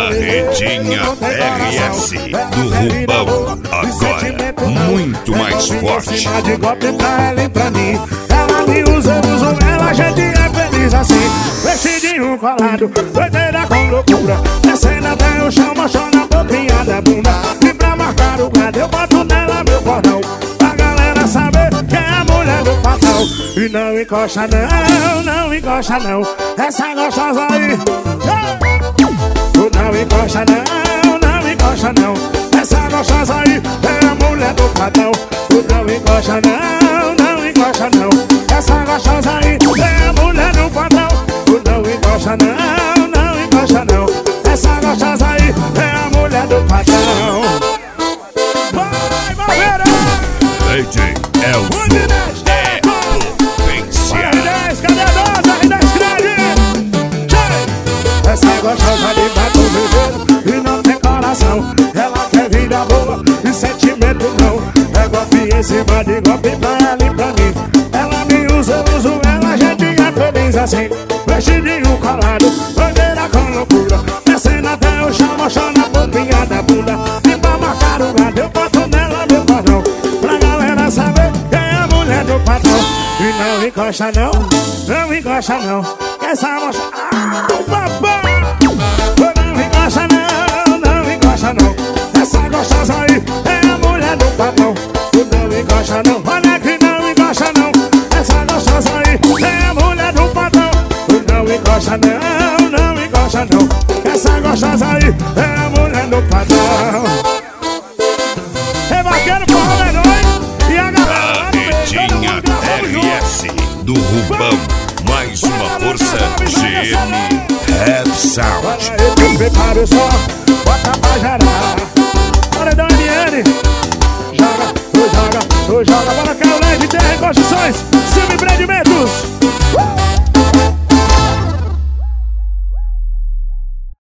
Barretinha RS do Rubão, agora muito mais forte. De golpe pra ela e pra mim. Ela me usa, eu uso ela, a gente é feliz assim. Vestidinho colado, doideira com loucura. Descendo até o chão, mostrando a bobinha da bunda. E pra marcar o gado, eu boto nela meu cordão, pra galera saber que é a mulher do patrão. E não encosta não, não encosta não, essa gostosa aí. Não encosta não, não encosta não, essa gostosa aí é a mulher do patrão. Não encosta não, não encosta não, essa gostosa aí é a mulher do patrão. Não encosta não, não encosta não, essa gostosa aí é a mulher do patrão. Vai, Malveira! DJ Elson é potencial. Cadê a dose? R10 grande! Essa gostosa de bato viveiro e não tem coração. Ela quer vida boa e sentimento não. É golpe em cima de golpe pra ela e pra mim. Ela me usa, eu uso ela, a gente é feliz assim. Vestidinho colado, bandeira com loucura. Descendo até o chão, mostrando a bobinha da bunda. E pra marcar o gado, eu boto nela meu cordão, pra galera saber quem é a mulher do patrão. E não encosta não, não encosta não, essa moça... papai! Não encosta não, não encosta não, essa gostosa aí é a mulher do patrão. Não encosta não, olha que não encosta não, essa gostosa aí é a mulher do patrão. Não encosta não, não encosta não, essa gostosa aí é a mulher do patrão. Rebatendo pro Romenói e a galera Barretinha RS do Rubão, mais uma força GM Head Sound. Eu preparo só